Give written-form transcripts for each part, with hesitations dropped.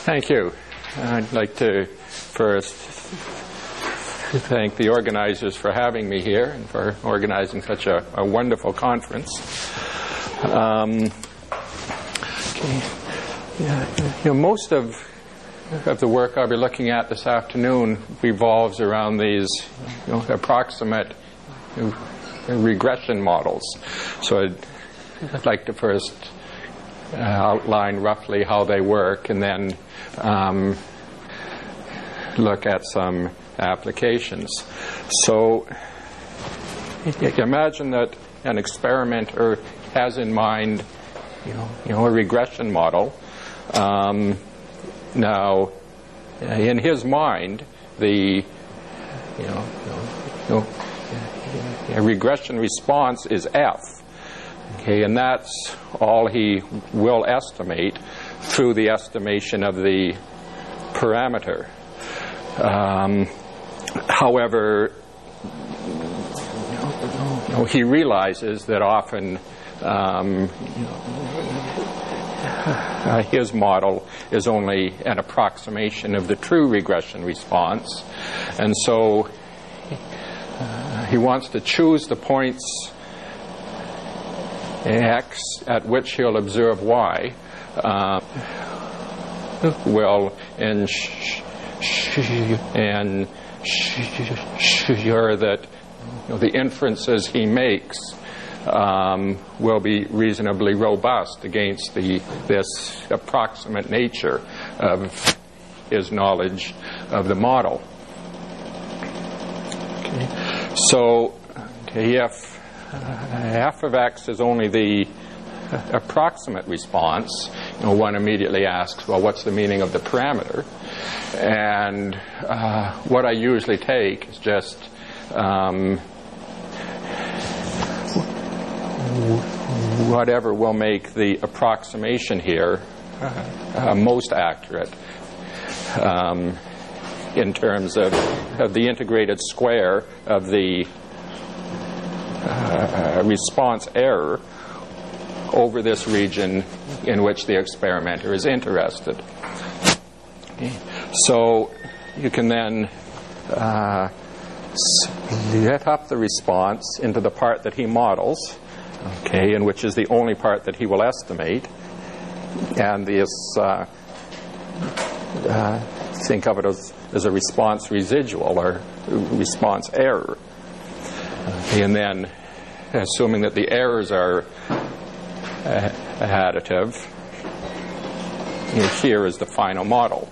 Thank you. I'd like to first thank the organizers for having me here and for organizing such a wonderful conference. Most of the work I'll be looking at this afternoon revolves around these approximate regression models. So I'd like to first outline roughly how they work and then look at some applications. So imagine that an experimenter has in mind a regression model. Now, in his mind, the a regression response is f. Okay, and that's all he will estimate through the estimation of the parameter. However, he realizes that often his model is only an approximation of the true regression response, and so he wants to choose the points x at which he'll observe y will ensure that the inferences he makes will be reasonably robust against this approximate nature of his knowledge of the model. Okay. So if f of x is only the approximate response, one immediately asks, well, what's the meaning of the parameter? And what I usually take is just whatever will make the approximation here most accurate in terms of the integrated square of the response error over this region in which the experimenter is interested. Okay. So you can then split up the response into the part that he models, okay, and which is the only part that he will estimate, and this think of it as a response residual or response error. Okay, and then assuming that the errors are additive, here is the final model.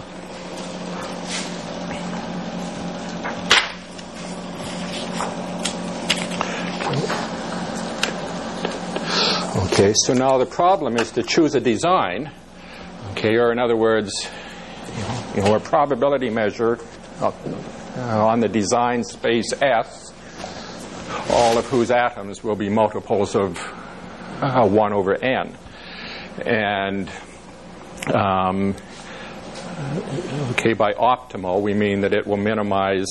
Okay, so now the problem is to choose a design, okay, or in other words, a probability measure on the design space S, all of whose atoms will be multiples of 1 over n. And okay, by optimal we mean that it will minimize,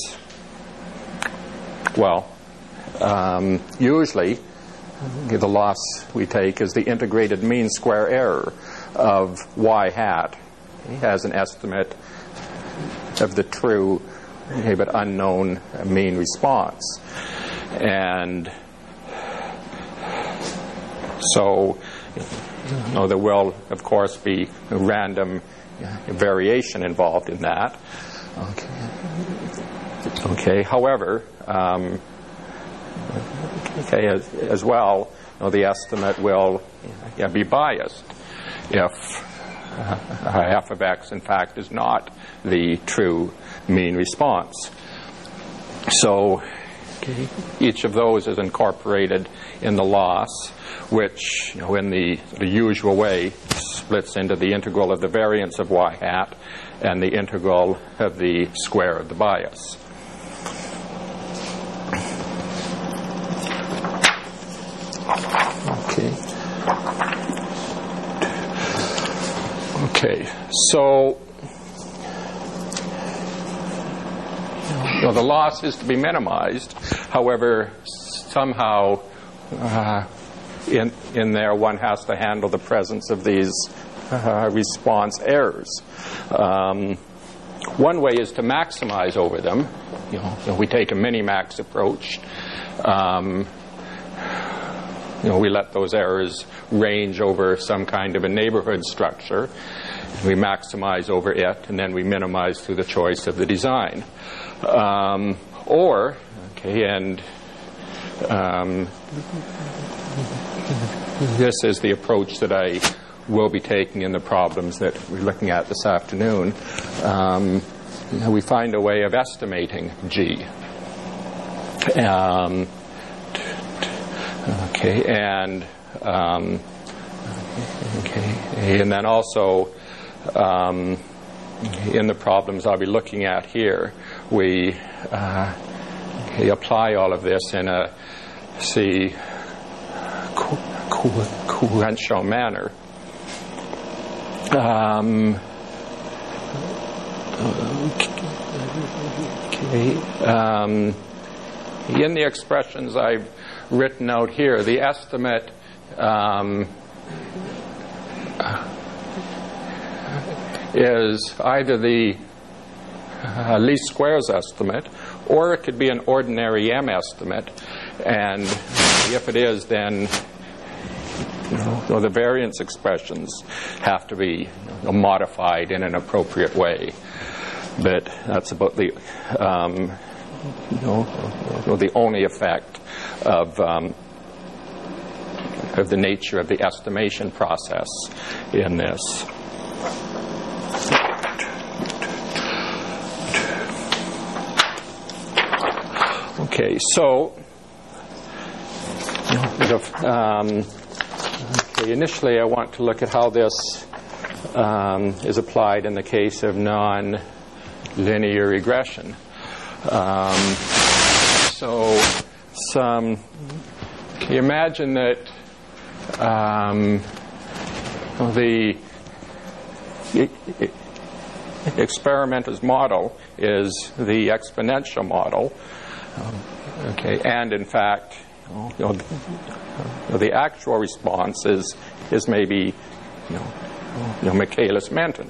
well, usually the loss we take is the integrated mean square error of y hat as an estimate of the true but unknown mean response. And so there will, of course, be random variation involved in that. Okay. However, as well, the estimate will be biased if f of x, in fact, is not the true mean response. So each of those is incorporated in the loss, which, in the usual way, splits into the integral of the variance of y hat and the integral of the square of the bias. Okay, so the loss is to be minimized. However, somehow in there one has to handle the presence of these response errors. One way is to maximize over them. We take a minimax approach. We let those errors range over some kind of a neighborhood structure. We maximize over it, and then we minimize through the choice of the design. This is the approach that I will be taking in the problems that we're looking at this afternoon. We find a way of estimating G. And then also in the problems I'll be looking at here, we apply all of this in a sequential manner. In the expressions I've written out here, the estimate is either the least squares estimate, or it could be an ordinary M estimate. And if it is, then the variance expressions have to be modified in an appropriate way. But that's about the the only effect of the nature of the estimation process in this. Okay, so initially I want to look at how this is applied in the case of non-linear regression. Can you imagine that the experimenter's model is the exponential model, and in fact, the actual response is maybe Michaelis-Menten.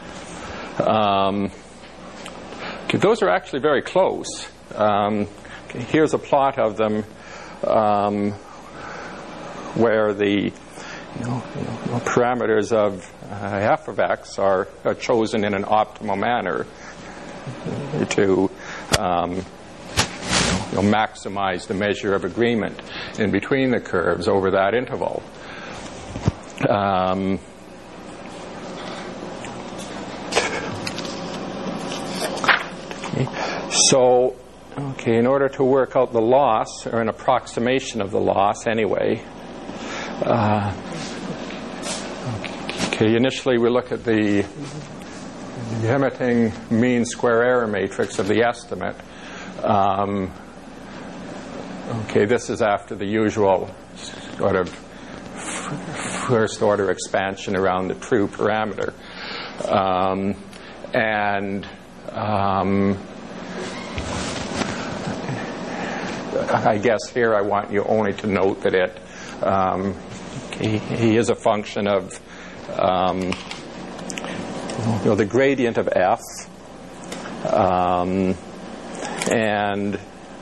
Those are actually very close. Here's a plot of them where the parameters of f of x are chosen in an optimal manner to maximize the measure of agreement in between the curves over that interval. In order to work out the loss, or an approximation of the loss anyway, initially we look at the limiting mean square error matrix of the estimate. This is after the usual sort of first order expansion around the true parameter. I guess here I want you only to note that he is a function of the gradient of f, and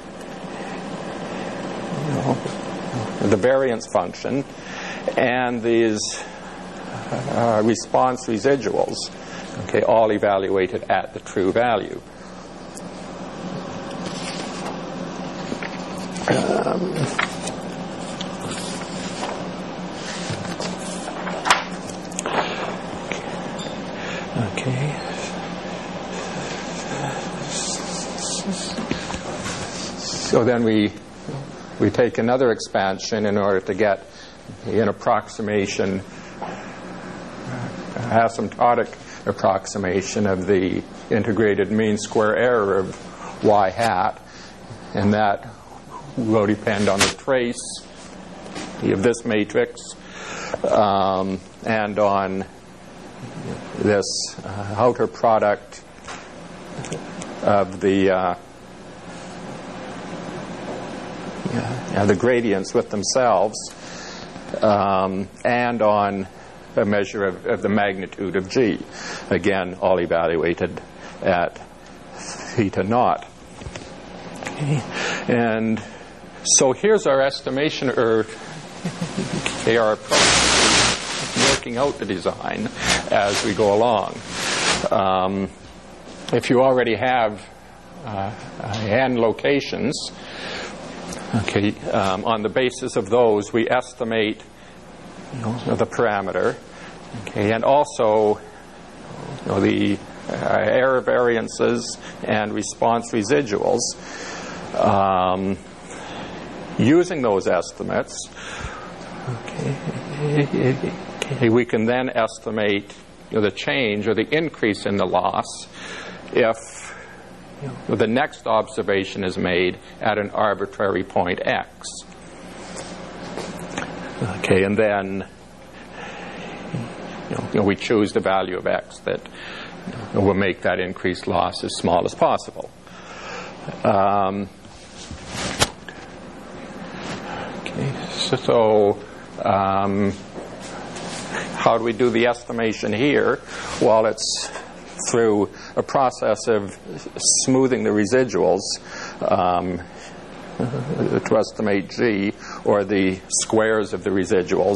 the variance function, and these response residuals, all evaluated at the true value. So then we take another expansion in order to get an approximation, asymptotic approximation of the integrated mean square error of y hat, and that will depend on the trace of this matrix and on this outer product of the gradients with themselves, and on a measure of the magnitude of G. Again, all evaluated at theta naught. And so here's our estimation, or our approach to working out the design as we go along. If you already have n locations, okay, on the basis of those, we estimate the parameter, okay, and also the error variances and response residuals. Using those estimates, okay, we can then estimate the change or the increase in the loss if the next observation is made at an arbitrary point x. Okay, and then we choose the value of x that will make that increased loss as small as possible. So how do we do the estimation here? Well, it's through a process of smoothing the residuals to estimate G, or the squares of the residuals,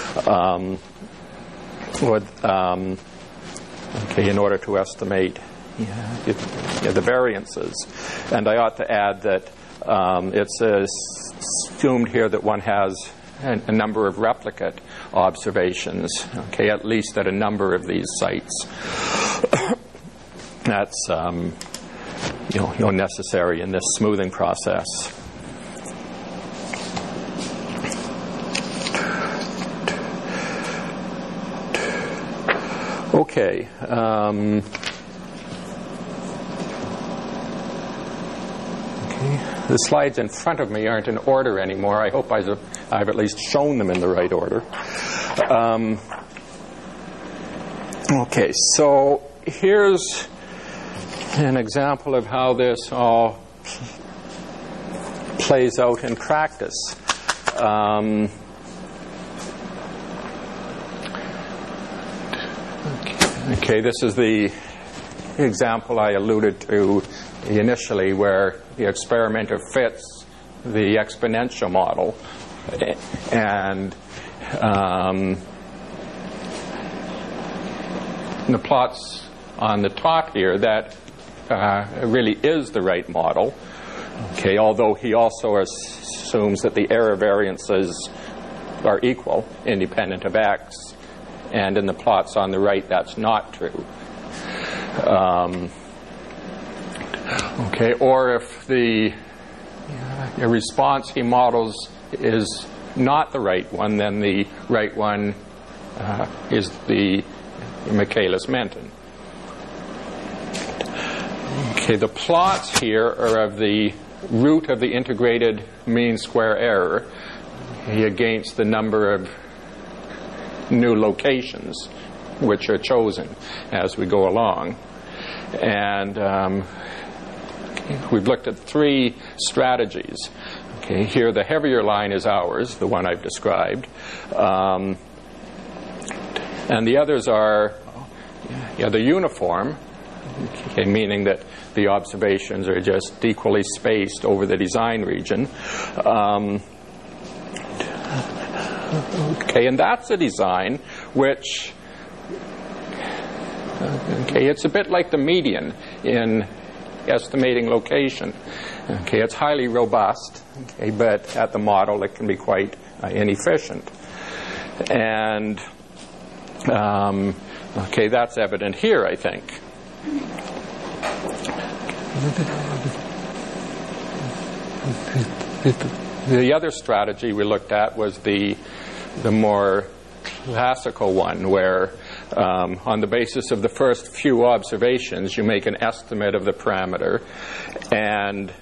in order to estimate the variances. And I ought to add that it's assumed here that one has a number of replicate observations, okay, at least at a number of these sites. That's necessary in this smoothing process. Okay. The slides in front of me aren't in order anymore. I hope I've at least shown them in the right order. Okay, so here's an example of how this all plays out in practice. Okay, this is the example I alluded to initially, where the experimenter fits the exponential model, and the plots on the top here, that really is the right model. Okay, although he also assumes that the error variances are equal, independent of x, and in the plots on the right, that's not true. Okay, or if the response he models is not the right one, then the right one is the Michaelis-Menten. Okay, the plots here are of the root of the integrated mean square error against the number of new locations which are chosen as we go along. And we've looked at three strategies. Okay, here the heavier line is ours, the one I've described. And the others are the uniform, okay, meaning that the observations are just equally spaced over the design region. Okay, and that's a design which, okay, it's a bit like the median in estimating location. Okay, it's highly robust, okay, but at the model it can be quite inefficient. And okay, that's evident here, I think. The other strategy we looked at was the more classical one, where on the basis of the first few observations you make an estimate of the parameter, and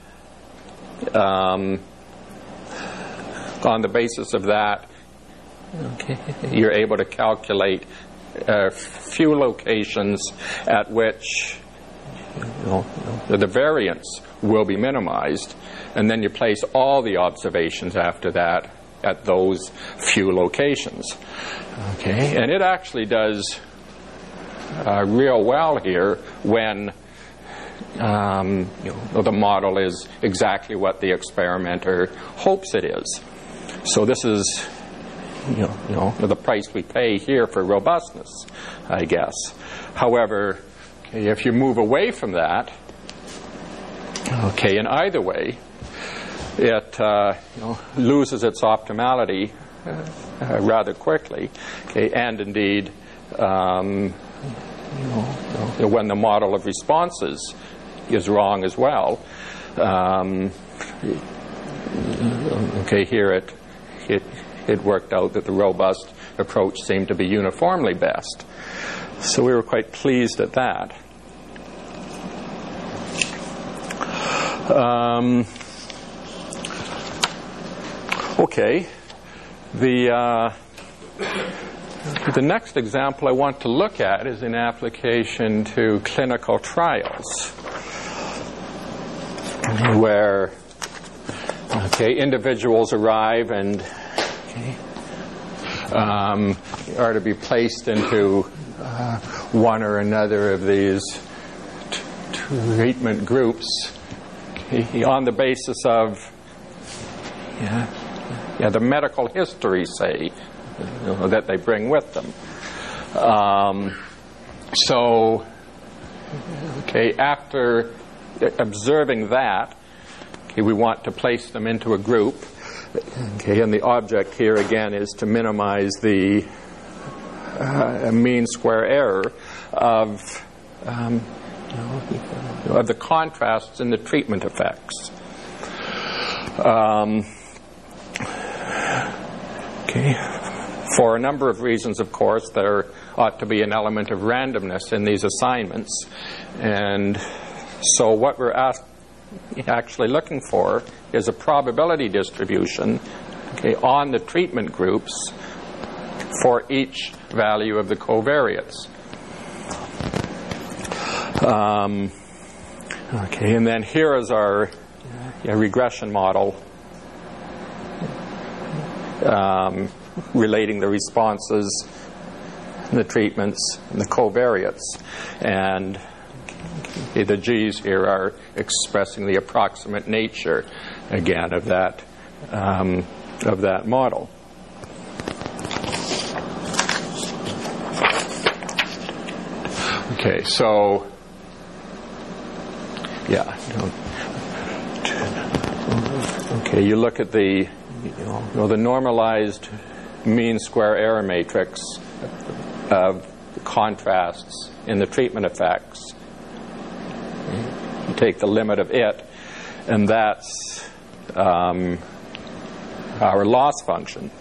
on the basis of that, okay, you're able to calculate a few locations at which the variance will be minimized, and then you place all the observations after that at those few locations. Okay, and it actually does real well here when the model is exactly what the experimenter hopes it is. So this is the price we pay here for robustness, I guess. However, if you move away from that, in either way, it loses its optimality rather quickly, and indeed, when the model of responses is wrong as well, here it worked out that the robust approach seemed to be uniformly best. So we were quite pleased at that. The next example I want to look at is in application to clinical trials, where individuals arrive and are to be placed into one or another of these treatment groups on the basis of the medical history, say, that they bring with them. After observing that, we want to place them into a group. And the object here again is to minimize the mean square error of the contrasts in the treatment effects. For a number of reasons, of course, there ought to be an element of randomness in these assignments. And so what we're actually looking for is a probability distribution on the treatment groups for each value of the covariates. And then here is our regression model relating the responses, the treatments, and the covariates. And the G's here are expressing the approximate nature, again, of that model. You look at the normalized mean square error matrix of contrasts in the treatment effects. You take the limit of it, and that's our loss function.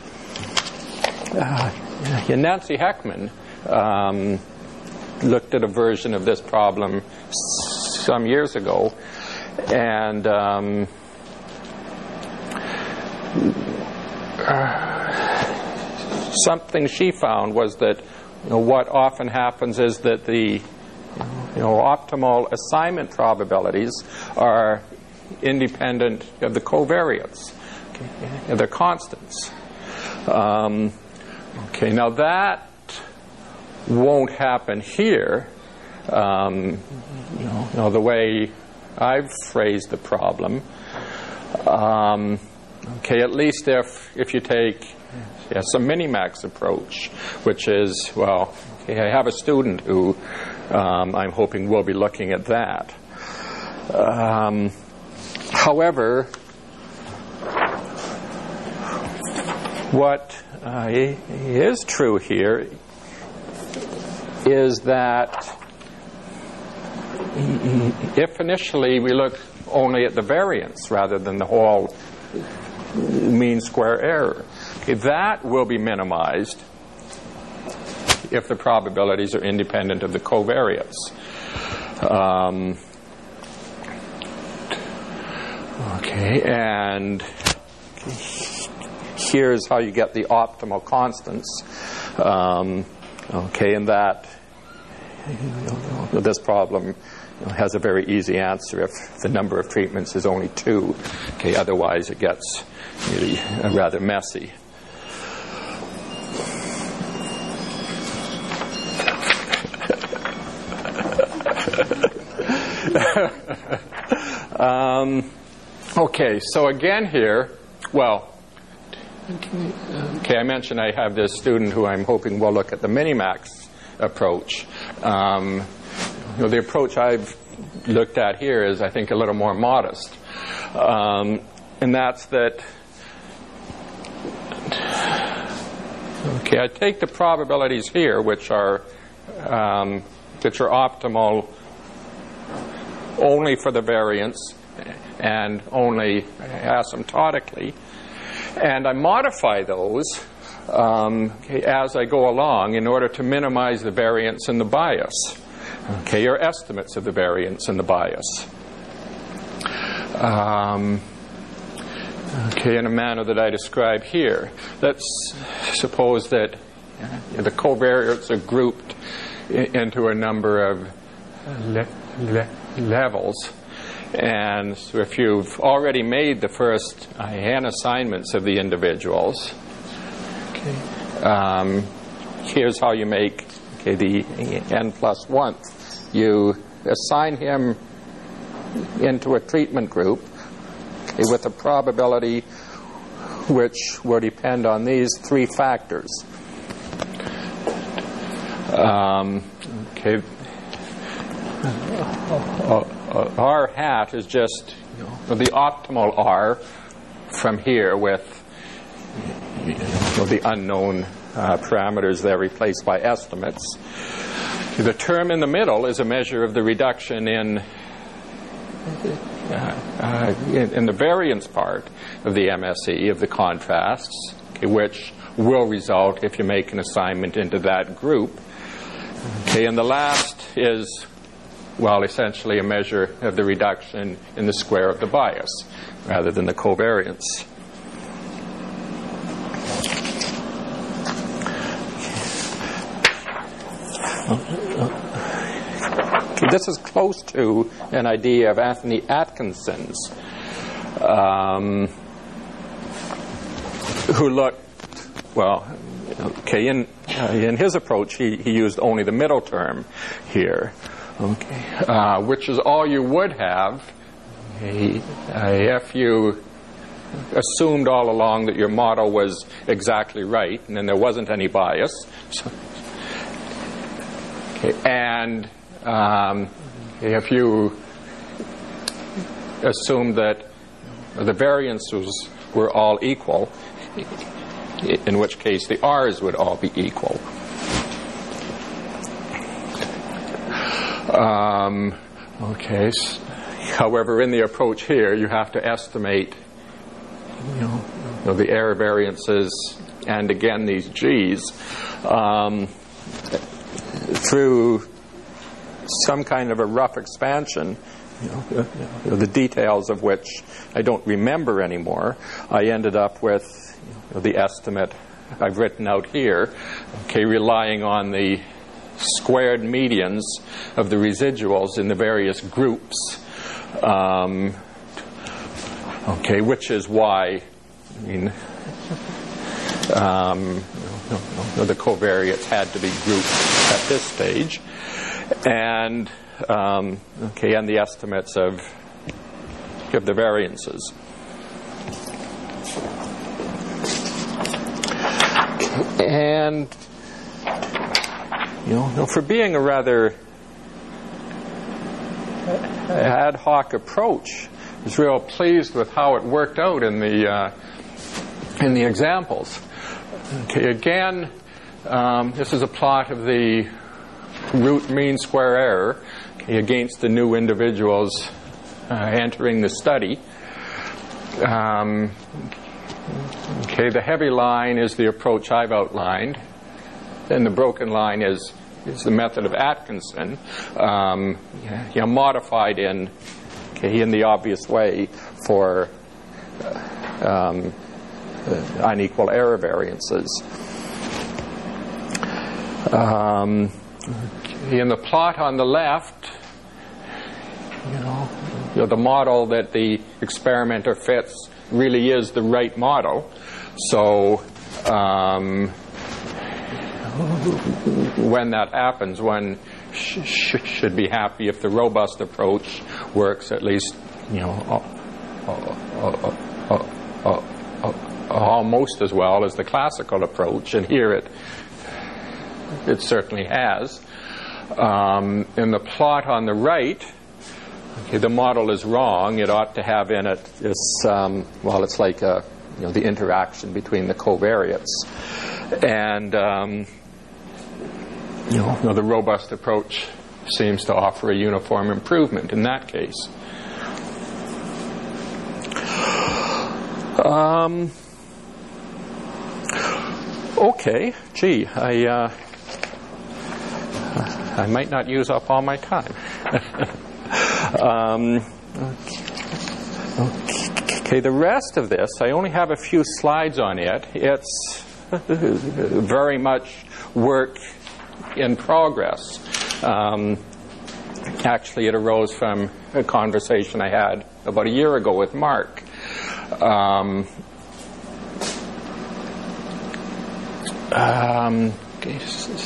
Nancy Heckman looked at a version of this problem some years ago, and something she found was that what often happens is that the optimal assignment probabilities are independent of the covariates. They're constants. Now that won't happen here. The way I've phrased the problem. At least if you take some minimax approach, which is, I have a student who I'm hoping will be looking at that. However, what is true here is that if initially we look only at the variance rather than the whole mean square error, that will be minimized if the probabilities are independent of the covariates. And here's how you get the optimal constants. And that this problem has a very easy answer if the number of treatments is only 2. Otherwise it gets really rather messy. Okay, so again here, well, okay, I mentioned I have this student who I'm hoping will look at the Minimax approach. The approach I've looked at here is, I think, a little more modest. And that's that, okay, I take the probabilities here, which are optimal only for the variance and only asymptotically, and I modify those as I go along in order to minimize the variance and the bias, okay, or estimates of the variance and the bias. Okay, in a manner that I describe here. Let's suppose that the covariates are grouped into a number of levels. And so if you've already made the first n assignments of the individuals, okay, here's how you make the n plus 1th. You assign him into a treatment group with a probability which will depend on these three factors. Okay. R hat is just the optimal R from here with the unknown parameters that are replaced by estimates. The term in the middle is a measure of the reduction in the variance part of the MSE, of the contrasts, okay, which will result if you make an assignment into that group. Okay, and the last is, well, essentially a measure of the reduction in the square of the bias rather than the covariance. Okay, this is close to an idea of Anthony Atkinson's, who looked, well, okay, in his approach, he used only the middle term here, okay, which is all you would have if you assumed all along that your model was exactly right and then there wasn't any bias. So, okay, and if you assumed that the variances were all equal, in which case the R's would all be equal. Okay. However, in the approach here, you have to estimate, the error variances and again these G's through some kind of a rough expansion, the details of which I don't remember anymore. I ended up with the estimate I've written out here, okay, relying on the squared medians of the residuals in the various groups, okay, which is why, the covariates had to be grouped at this stage, and okay, and the estimates of the variances. And for being a rather ad hoc approach, I was real pleased with how it worked out in the examples. Okay, again, this is a plot of the root mean square error, okay, against the new individuals entering the study. Okay, the heavy line is the approach I've outlined, and the broken line is the method of Atkinson, modified in the obvious way for unequal error variances. In the plot on the left, the model that the experimenter fits really is the right model. So when that happens, one should be happy if the robust approach works at least, almost as well as the classical approach, and here it certainly has. In the plot on the right, the model is wrong. It ought to have in it this, it's like the interaction between the covariates, and the robust approach seems to offer a uniform improvement in that case. Okay, gee, I might not use up all my time. Okay, the rest of this, I only have a few slides on it. It's very much work in progress. Actually, it arose from a conversation I had about a year ago with Mark. Okay,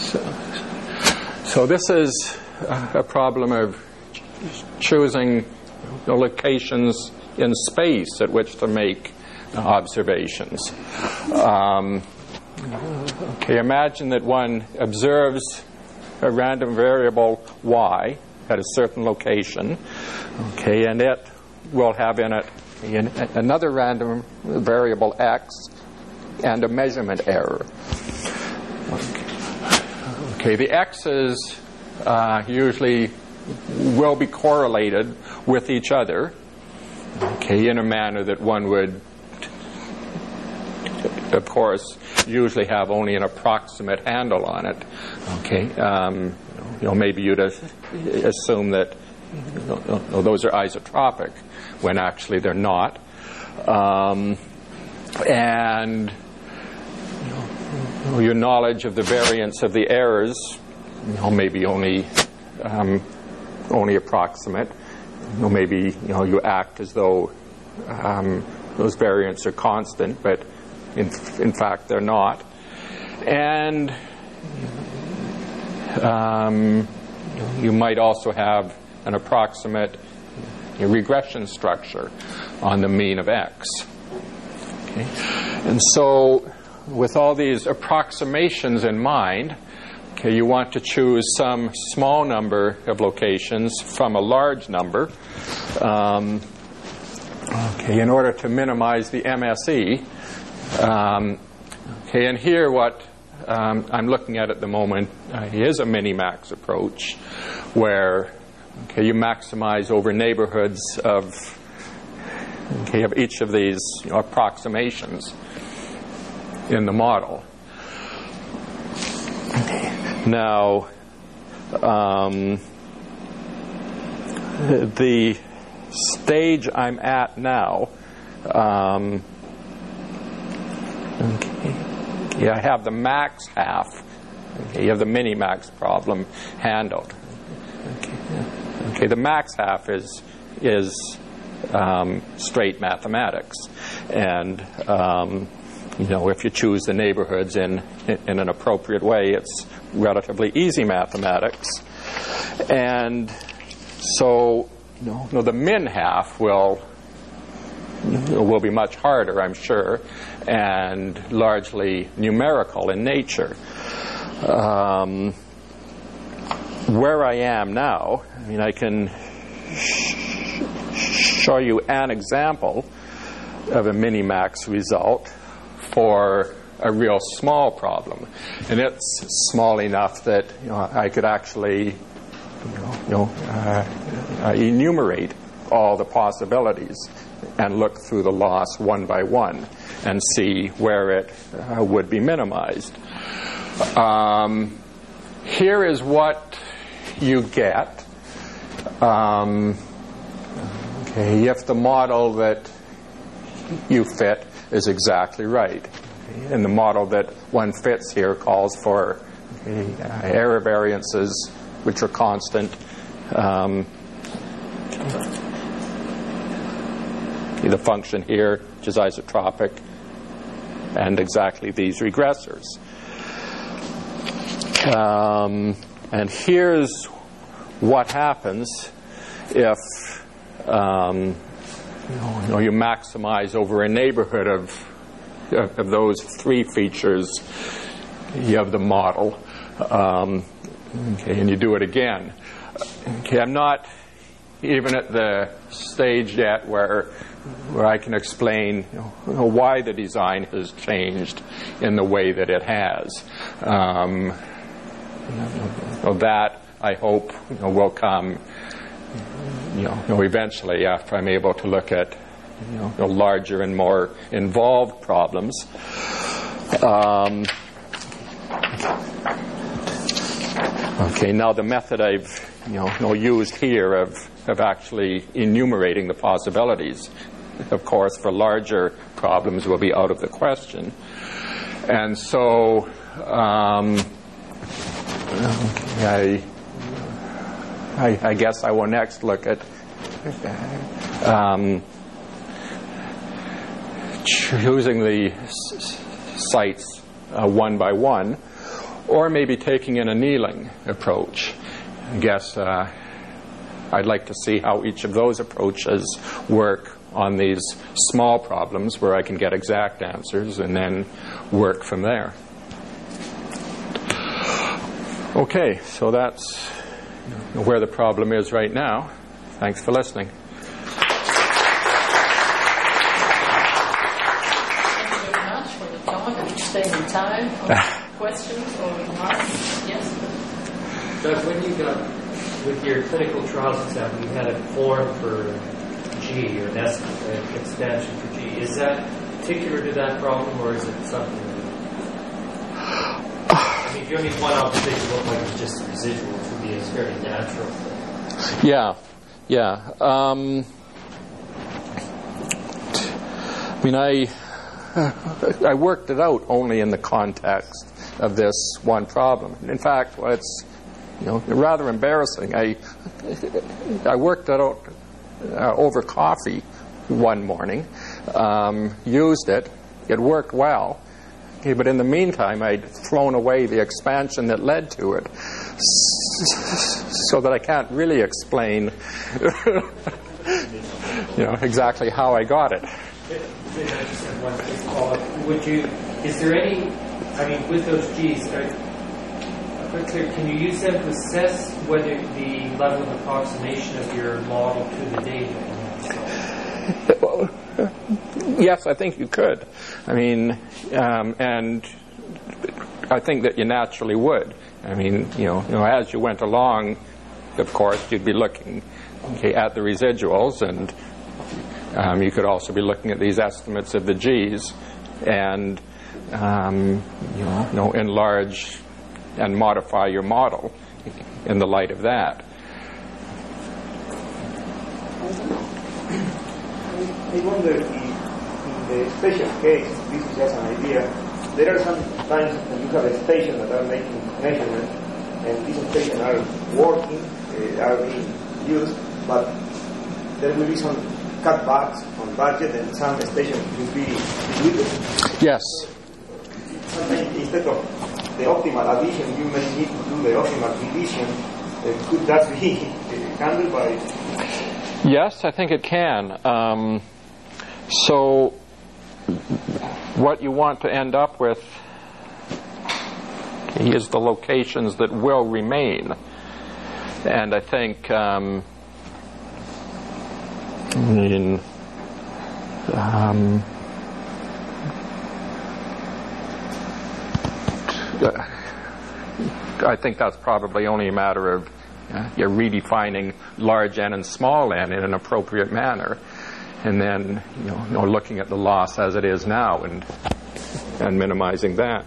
so this is a problem of choosing the locations in space at which to make observations. Okay, imagine that one observes a random variable y at a certain location, okay, and it will have in it another random variable x and a measurement error. Okay, the x's usually will be correlated with each other, okay, in a manner that one would, of course, usually have only an approximate handle on it. Okay, maybe you'd assume that those are isotropic when actually they're not, and your knowledge of the variance of the errors, maybe only approximate. Maybe you act as though those variants are constant, but in fact they're not. And you might also have an approximate regression structure on the mean of x. Okay. And so with all these approximations in mind, okay, you want to choose some small number of locations from a large number, okay, in order to minimize the MSE. Okay, and here what I'm looking at the moment is a minimax approach, where you maximize over neighborhoods of each of these approximations in the model. Now, the stage I'm at now, I have the max half. Okay, you have the minimax problem handled. Okay, the max half is straight mathematics, and if you choose the neighborhoods in an appropriate way, it's relatively easy mathematics. And so the min half will be much harder, I'm sure, and largely numerical in nature. Where I am now, I can show you an example of a minimax result for a real small problem, and it's small enough that I could actually enumerate all the possibilities and look through the loss one by one and see where it would be minimized. Here is what you get if the model that you fit is exactly right. And the model that one fits here calls for error variances which are constant, the function here, which is isotropic, and exactly these regressors. And here's what happens if you maximize over a neighborhood of those three features you have the model. Okay, and you do it again. Okay, I'm not even at the stage yet where I can explain why the design has changed in the way that it has. That I hope will come eventually after I'm able to look at larger and more involved problems. Okay, now the method I've used here of actually enumerating the possibilities, of course, for larger problems will be out of the question. And so I guess I will next look at choosing the sites one by one, or maybe taking an annealing approach. I guess I'd like to see how each of those approaches work on these small problems where I can get exact answers and then work from there. Okay, so that's where the problem is right now. Thanks for listening. Thank you very much for the talk and staying in time for questions or remarks. Yes? Doug, when you got with your clinical trials example, you had a form for G, or an expansion for G. Is that particular to that problem, or is it something? I mean, if you only have one observation, look like it's just a residual, it would be a very natural thing. Yeah. I mean, I worked it out only in the context of this one problem. In fact, it's rather embarrassing. I worked it out over coffee one morning, used it. It worked well. Okay, but in the meantime, I'd thrown away the expansion that led to it, so that I can't really explain, exactly how I got it. I just have one quick follow-up. Is there any, with those G's, can you use them to assess whether the level of approximation of your model to the data? Yes, I think you could. And I think that you naturally would. As you went along, of course, you'd be looking at the residuals, and you could also be looking at these estimates of the G's, and enlarge and modify your model in the light of that. I wonder if in the special case, this is just an idea, there are some times when you have a station that are making measurements, and these stations are working, are being used, but there will be some cutbacks on budget, and some stations will be deleted. Yes. Sometimes instead of the optimal addition, you may need to do the optimal division. Could that be handled by? Yes, I think it can. So what you want to end up with is the locations that will remain. And I think I think that's probably only a matter of you're redefining large n and small n in an appropriate manner, and then looking at the loss as it is now and minimizing that.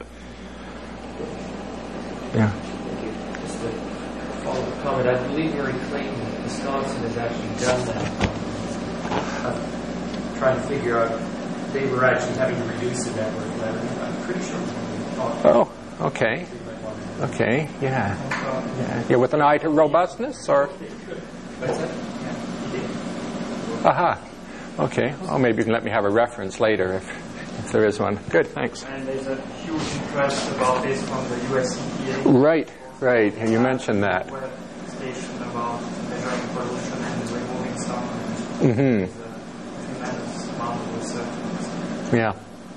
Yeah. Just a follow-up comment. I believe Mary Clayton, Wisconsin, has actually done that. Trying to figure out, they were actually having to reduce the network level. I'm pretty sure we talked. Oh, okay. Okay, yeah. Yeah, with an eye to robustness, or? Aha. Okay. Well, maybe you can let me have a reference later if there is one. Good, thanks. And there's a huge interest about this from the US EPA. Right. And you mentioned that. Web station about measuring pollution and removing some. Mm-hmm. There's a tremendous amount of research. Yeah.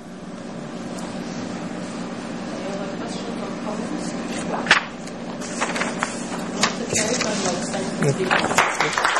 Any other questions or comments? Okay, then let's thank you.